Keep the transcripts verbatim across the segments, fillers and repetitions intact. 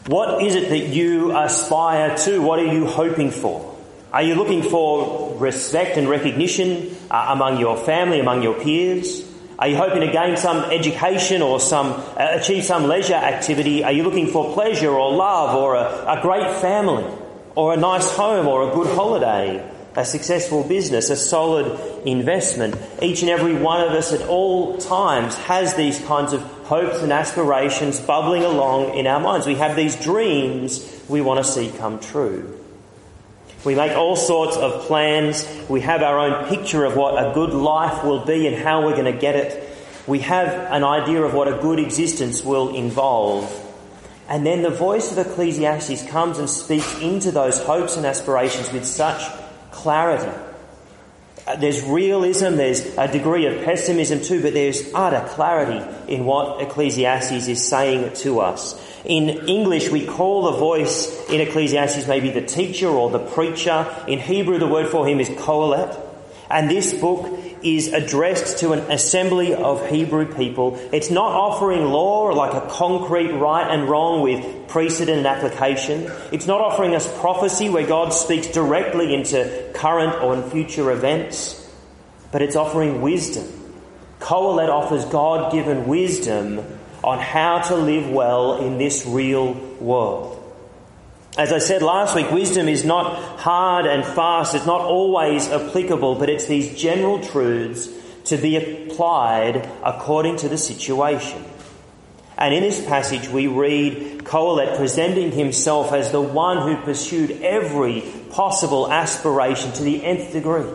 What is it that you aspire to? What are you hoping for? Are you looking for respect and recognition uh, among your family, among your peers? Are you hoping to gain some education or some uh, achieve some leisure activity? Are you looking for pleasure or love or a, a great family or a nice home or a good holiday, a successful business, a solid investment? Each and every one of us at all times has these kinds of hopes and aspirations bubbling along in our minds. We have these dreams we want to see come true. We make all sorts of plans. We have our own picture of what a good life will be and how we're going to get it. We have an idea of what a good existence will involve. And then the voice of Ecclesiastes comes and speaks into those hopes and aspirations with such clarity. There's realism, there's a degree of pessimism too, but there's utter clarity in what Ecclesiastes is saying to us. In English, we call the voice in Ecclesiastes maybe the teacher or the preacher. In Hebrew, the word for him is Qohelet. And this book is addressed to an assembly of Hebrew people. It's not offering law like a concrete right and wrong with precedent and application. It's not offering us prophecy where God speaks directly into current or future events. But it's offering wisdom. Qohelet offers God-given wisdom on how to live well in this real world. As I said last week, wisdom is not hard and fast. It's not always applicable, but it's these general truths to be applied according to the situation. And in this passage, we read Qohelet presenting himself as the one who pursued every possible aspiration to the nth degree.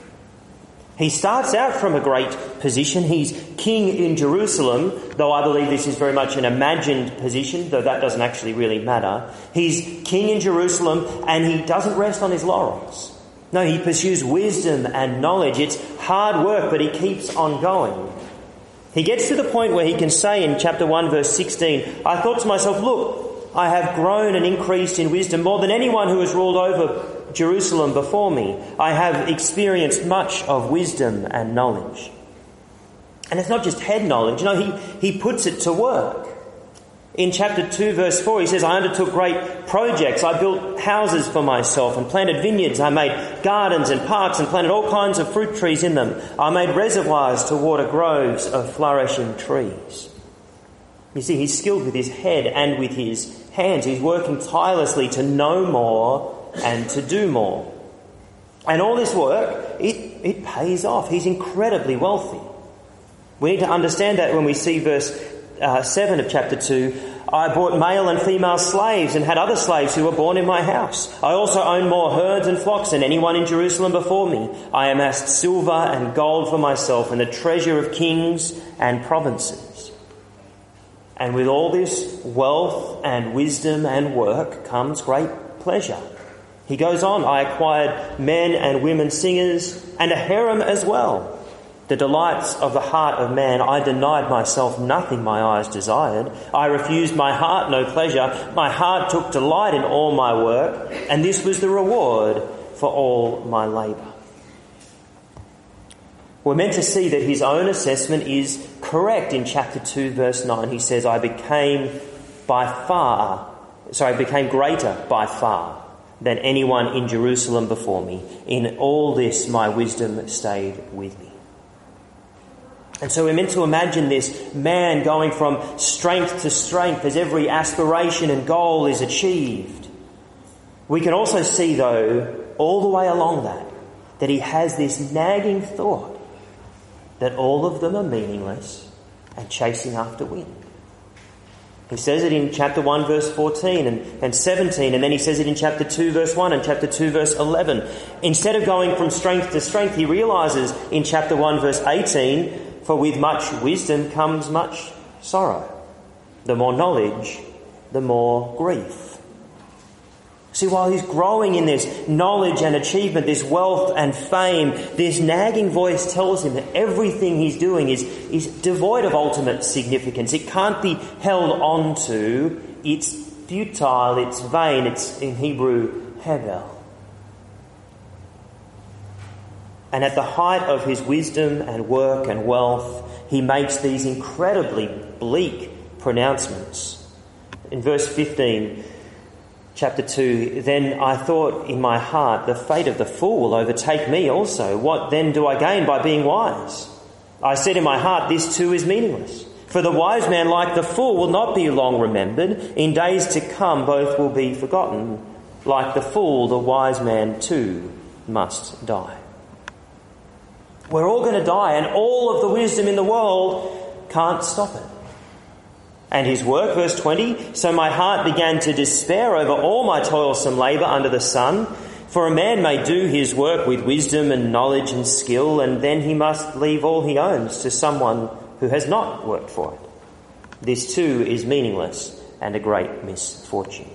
He starts out from a great position. He's king in Jerusalem, though I believe this is very much an imagined position, though that doesn't actually really matter. He's king in Jerusalem and he doesn't rest on his laurels. No, he pursues wisdom and knowledge. It's hard work, but he keeps on going. He gets to the point where he can say in chapter one, verse sixteen, I thought to myself, look, I have grown and increased in wisdom more than anyone who has ruled over Jerusalem before me. I have experienced much of wisdom and knowledge. And it's not just head knowledge. You know, he, he puts it to work. In chapter two, verse four, he says, I undertook great projects. I built houses for myself and planted vineyards. I made gardens and parks and planted all kinds of fruit trees in them. I made reservoirs to water groves of flourishing trees. You see, he's skilled with his head and with his hands. He's working tirelessly to know more and to do more. And all this work, it, it pays off. He's incredibly wealthy. We need to understand that when we see verse uh, seven of chapter two. I bought male and female slaves and had other slaves who were born in my house. I also owned more herds and flocks than anyone in Jerusalem before me. I amassed silver and gold for myself and the treasure of kings and provinces. And with all this wealth and wisdom and work comes great pleasure. He goes on, I acquired men and women singers and a harem as well. The delights of the heart of man, I denied myself nothing my eyes desired. I refused my heart no pleasure. My heart took delight in all my work, and this was the reward for all my labour. We're meant to see that his own assessment is correct in chapter two, verse nine. He says, I became by far, sorry, became greater by far than anyone in Jerusalem before me. In all this my wisdom stayed with me. And so we're meant to imagine this man going from strength to strength as every aspiration and goal is achieved. We can also see, though, all the way along that, that he has this nagging thought that all of them are meaningless and chasing after wind. He says it in chapter one, verse fourteen and, and seventeen, and then he says it in chapter two, verse one and chapter two, verse eleven. Instead of going from strength to strength, he realises in chapter one, verse eighteen, for with much wisdom comes much sorrow. The more knowledge, the more grief. See, while he's growing in this knowledge and achievement, this wealth and fame, this nagging voice tells him that everything he's doing is, is devoid of ultimate significance. It can't be held on to. It's futile, it's vain, it's in Hebrew, hevel. And at the height of his wisdom and work and wealth, he makes these incredibly bleak pronouncements. In verse fifteen, chapter two, then I thought in my heart, the fate of the fool will overtake me also. What then do I gain by being wise? I said in my heart, this too is meaningless. For the wise man, like the fool, will not be long remembered. In days to come, both will be forgotten. Like the fool, the wise man too must die. We're all going to die, and all of the wisdom in the world can't stop it. And his work, verse twenty, so my heart began to despair over all my toilsome labour under the sun. For a man may do his work with wisdom and knowledge and skill, and then he must leave all he owns to someone who has not worked for it. This too is meaningless and a great misfortune.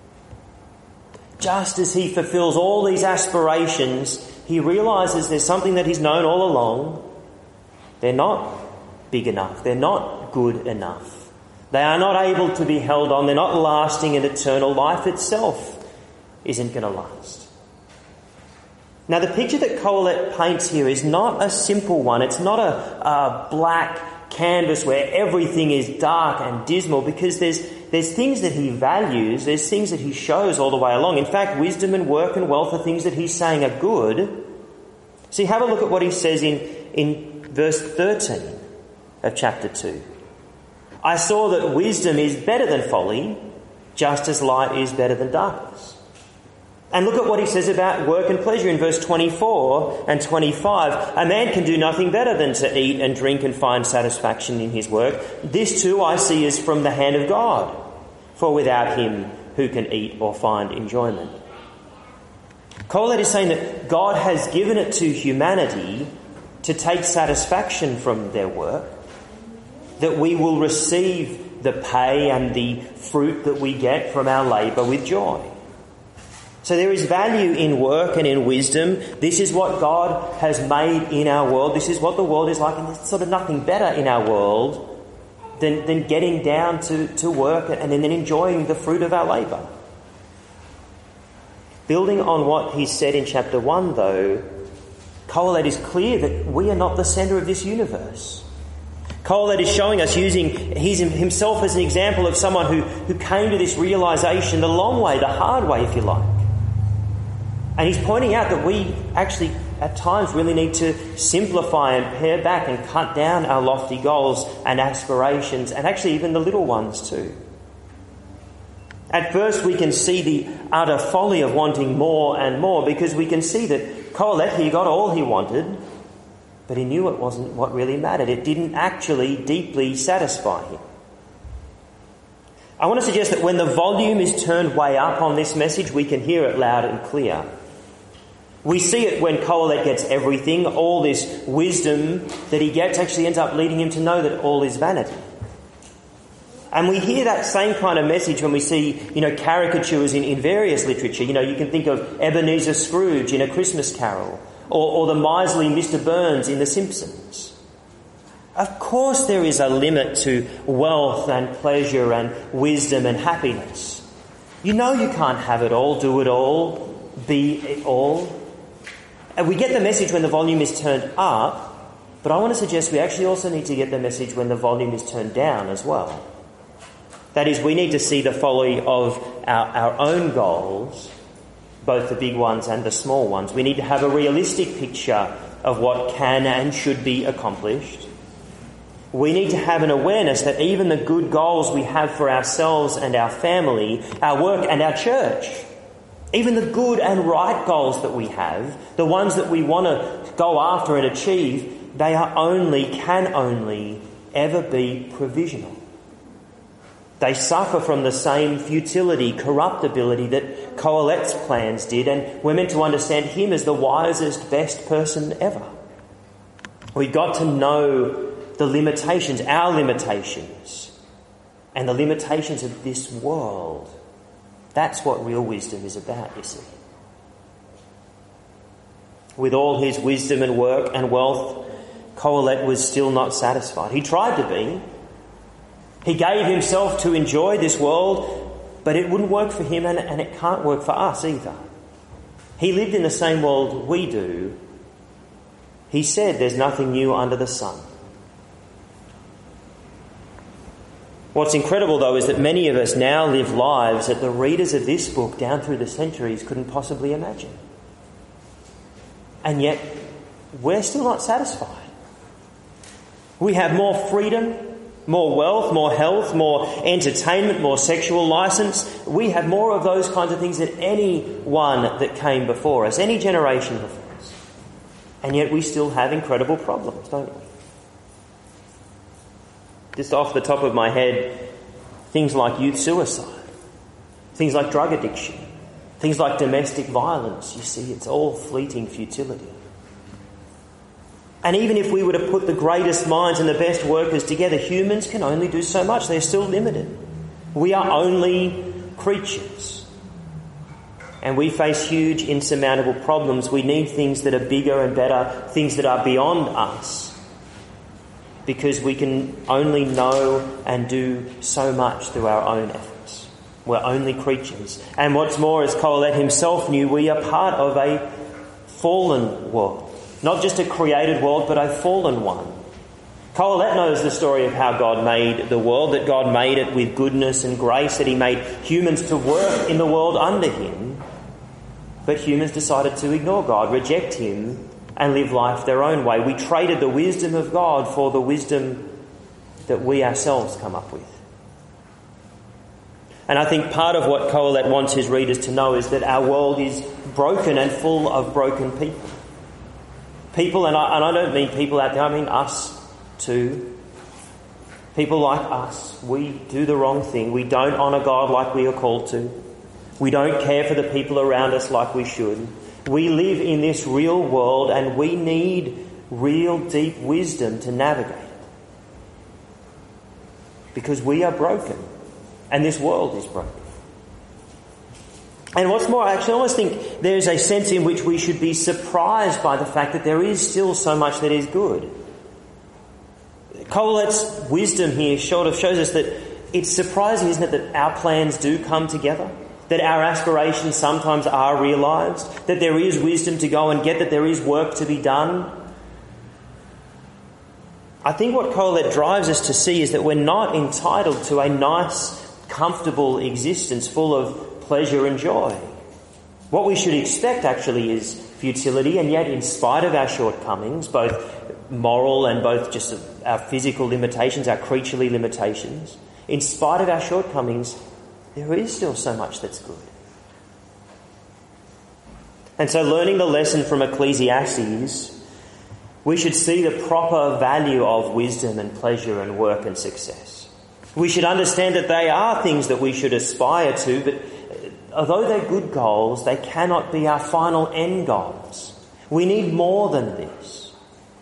Just as he fulfills all these aspirations, he realises there's something that he's known all along. They're not big enough. They're not good enough. They are not able to be held on. They're not lasting and eternal. Life itself isn't going to last. Now, the picture that Colette paints here is not a simple one. It's not a, a black canvas where everything is dark and dismal, because there's there's things that he values, there's things that he shows all the way along. In fact, wisdom and work and wealth are things that he's saying are good. See, have a look at what he says in, in verse thirteen of chapter two. I saw that wisdom is better than folly, just as light is better than darkness. And look at what he says about work and pleasure in verse twenty-four and twenty-five. A man can do nothing better than to eat and drink and find satisfaction in his work. This too I see is from the hand of God. For without him, who can eat or find enjoyment? Colette is saying that God has given it to humanity to take satisfaction from their work, that we will receive the pay and the fruit that we get from our labour with joy. So there is value in work and in wisdom. This is what God has made in our world. This is what the world is like, and there's sort of nothing better in our world than, than getting down to, to work and then enjoying the fruit of our labour. Building on what he said in chapter one, though, Colette is clear that we are not the centre of this universe. Colette is showing us, using his, himself as an example of someone who, who came to this realisation the long way, the hard way, if you like. And he's pointing out that we actually, at times, really need to simplify and pare back and cut down our lofty goals and aspirations, and actually even the little ones too. At first, we can see the utter folly of wanting more and more, because we can see that Colette, he got all he wanted, but he knew it wasn't what really mattered. It didn't actually deeply satisfy him. I want to suggest that when the volume is turned way up on this message, we can hear it loud and clear. We see it when Colette gets everything. All this wisdom that he gets actually ends up leading him to know that all is vanity. And we hear that same kind of message when we see, you know, caricatures in, in various literature. You know, you can think of Ebenezer Scrooge in A Christmas Carol, or, or the miserly Mister Burns in The Simpsons. Of course there is a limit to wealth and pleasure and wisdom and happiness. You know you can't have it all, do it all, be it all. And we get the message when the volume is turned up, but I want to suggest we actually also need to get the message when the volume is turned down as well. That is, we need to see the folly of our, our own goals, both the big ones and the small ones. We need to have a realistic picture of what can and should be accomplished. We need to have an awareness that even the good goals we have for ourselves and our family, our work and our church, even the good and right goals that we have, the ones that we want to go after and achieve, they are only, can only ever be provisional. They suffer from the same futility, corruptibility that Colette's plans did, and we're meant to understand him as the wisest, best person ever. We've got to know the limitations, our limitations, and the limitations of this world. That's what real wisdom is about, you see. With all his wisdom and work and wealth, Colette was still not satisfied. He tried to be. He gave himself to enjoy this world, but it wouldn't work for him, and, and it can't work for us either. He lived in the same world we do. He said there's nothing new under the sun. What's incredible, though, is that many of us now live lives that the readers of this book down through the centuries couldn't possibly imagine. And yet, we're still not satisfied. We have more freedom, more wealth, more health, more entertainment, more sexual license. We have more of those kinds of things than anyone that came before us, any generation before us. And yet we still have incredible problems, don't we? Just off the top of my head, things like youth suicide, things like drug addiction, things like domestic violence. You see, it's all fleeting futility. And even if we were to put the greatest minds and the best workers together, humans can only do so much. They're still limited. We are only creatures. And we face huge, insurmountable problems. We need things that are bigger and better, things that are beyond us. Because we can only know and do so much through our own efforts. We're only creatures. And what's more, as Colette himself knew, we are part of a fallen world. Not just a created world, but a fallen one. Colette knows the story of how God made the world, that God made it with goodness and grace, that he made humans to work in the world under him. But humans decided to ignore God, reject him, and live life their own way. We traded the wisdom of God for the wisdom that we ourselves come up with. And I think part of what Colette wants his readers to know is that our world is broken and full of broken people. People, and I, and I don't mean people out there, I mean us too. People like us. We do the wrong thing. We don't honour God like we are called to. We don't care for the people around us like we should. We live in this real world and we need real deep wisdom to navigate it. Because we are broken and this world is broken. And what's more, I actually almost think there's a sense in which we should be surprised by the fact that there is still so much that is good. Colette's wisdom here sort of shows us that it's surprising, isn't it, that our plans do come together, that our aspirations sometimes are realised, that there is wisdom to go and get, that there is work to be done. I think what Colette drives us to see is that we're not entitled to a nice, comfortable existence full of pleasure and joy. What we should expect actually is futility, and yet in spite of our shortcomings, both moral and both just our physical limitations, our creaturely limitations, in spite of our shortcomings, there is still so much that's good. And so learning the lesson from Ecclesiastes, we should see the proper value of wisdom and pleasure and work and success. We should understand that they are things that we should aspire to, but although they're good goals, they cannot be our final end goals. We need more than this.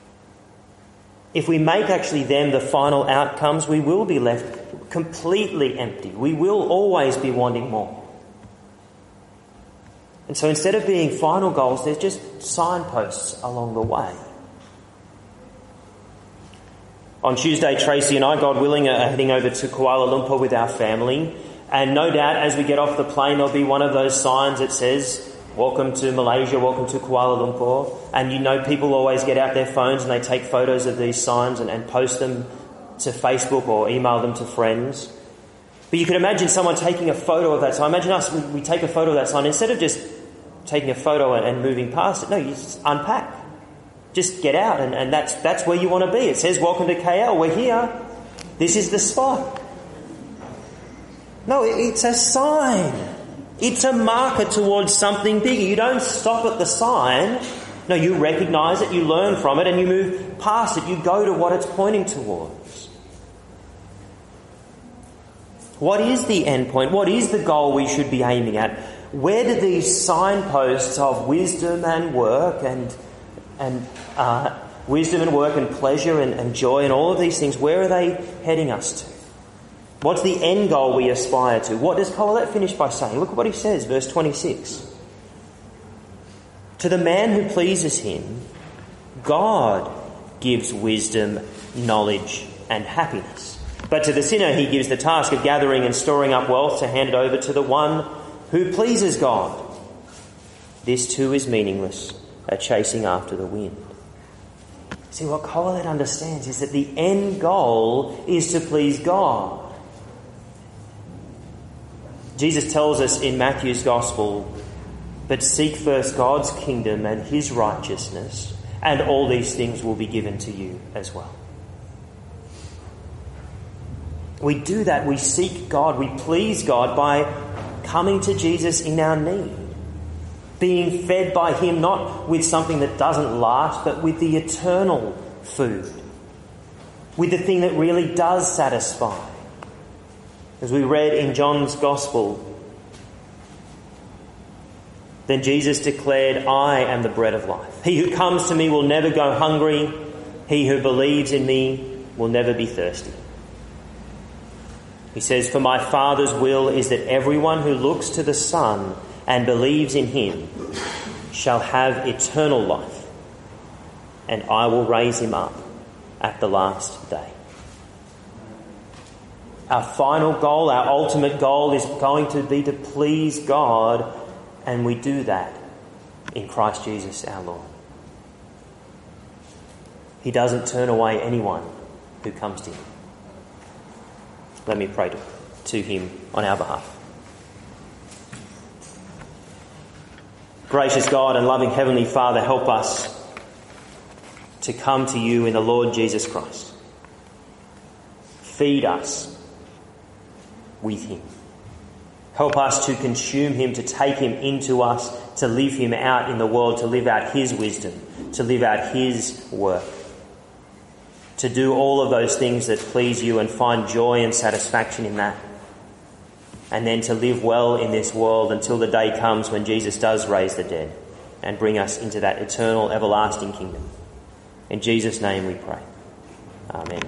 If we make actually them the final outcomes, we will be left completely empty. We will always be wanting more. And so instead of being final goals, they're just signposts along the way. On Tuesday, Tracy and I, God willing, are heading over to Kuala Lumpur with our family. And no doubt as we get off the plane, there'll be one of those signs that says, "Welcome to Malaysia, welcome to Kuala Lumpur." And you know people always get out their phones and they take photos of these signs and, and post them to Facebook or email them to friends. But you can imagine someone taking a photo of that sign. Imagine us, we, we take a photo of that sign. Instead of just taking a photo and, and moving past it, no, you just unpack. Just get out and, and that's that's where you want to be. It says, "Welcome to K L, we're here. This is the spot." No, it's a sign. It's a marker towards something bigger. You don't stop at the sign. No, you recognise it, you learn from it, and you move past it. You go to what it's pointing towards. What is the end point? What is the goal we should be aiming at? Where do these signposts of wisdom and work and and uh, wisdom and work and pleasure and, and joy and all of these things, where are they heading us to? What's the end goal we aspire to? What does Colette finish by saying? Look at what he says, verse twenty-six. To the man who pleases him, God gives wisdom, knowledge, and happiness. But to the sinner he gives the task of gathering and storing up wealth to hand it over to the one who pleases God. This too is meaningless, a chasing after the wind. See, what Colette understands is that the end goal is to please God. Jesus tells us in Matthew's Gospel, but seek first God's kingdom and his righteousness, and all these things will be given to you as well. We do that, we seek God, we please God by coming to Jesus in our need, being fed by him not with something that doesn't last, but with the eternal food, with the thing that really does satisfy. As we read in John's Gospel, then Jesus declared, I am the bread of life. He who comes to me will never go hungry. He who believes in me will never be thirsty. He says, for my Father's will is that everyone who looks to the Son and believes in him shall have eternal life, and I will raise him up at the last day. Our final goal, our ultimate goal is going to be to please God, and we do that in Christ Jesus our Lord. He doesn't turn away anyone who comes to him. Let me pray to, to him on our behalf. Gracious God and loving Heavenly Father, help us to come to you in the Lord Jesus Christ. Feed us with him. Help us to consume him, to take him into us, to live him out in the world, to live out his wisdom, to live out his work, to do all of those things that please you and find joy and satisfaction in that, and then to live well in this world until the day comes when Jesus does raise the dead and bring us into that eternal, everlasting kingdom. In Jesus' name we pray. Amen.